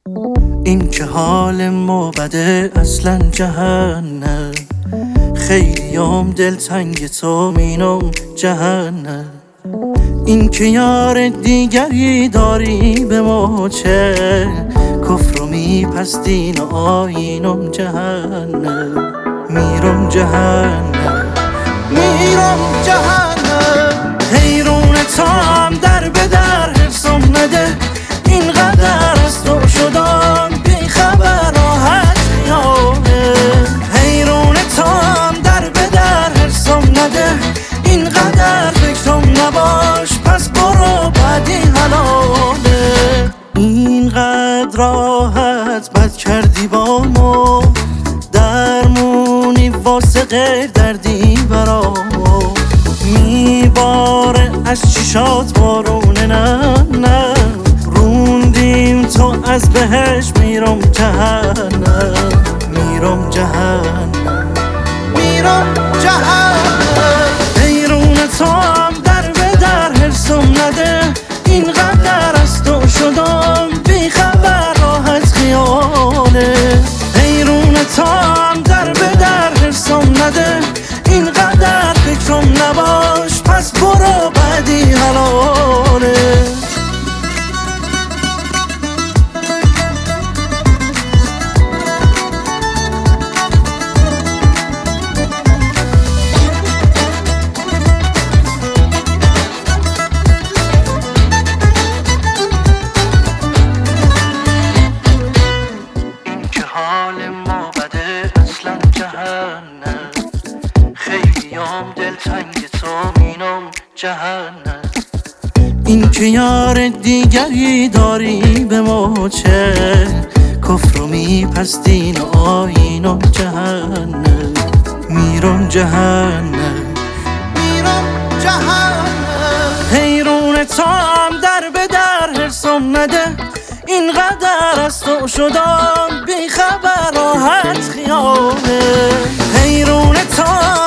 این که حال ما بده اصلا جهنم، خیلیام دلتنگ تو مینم جهنم. این که یار دیگری داری به ما چه، کفر و میپستین و آیینم جهنم. میرم جهنم، میرم جهنم. حیرون تا هم در به در حرسم نده، اینقدر از تو شدم بی خبر راحت میانه. حیرون تا هم در به در حرسم نده، اینقدر فکرم نباش پس برو بعدی حلاله. اینقدر راحت بد کردی با ما، درمونی واسه غیر دردی برامو. میباره از چشات بارونه، نه نه روندیم تو از بهش. میرم جهنم، میرم جهنم، میرم جهنم. حیرون تو هم در به در حرسم نده، اینقدر از تو شدم بی خبر راحت خیاله. حیرون تو هم در به در حرسم نده، اینقدر فکرم نباش پس برو بعدی حلاله. حال ما بده اصلا جهنم، خیلیام دلتنگ تو مینم جهنم. این که یار دیگری داری به ما چه، کفر و میپستین و آیینم جهنم. میرم جهنم، میرم جهنم. حیرون تا هم در به در حرسم نده، اینقدر از تو شدم بی خبر راحت خیاله. حیرون تا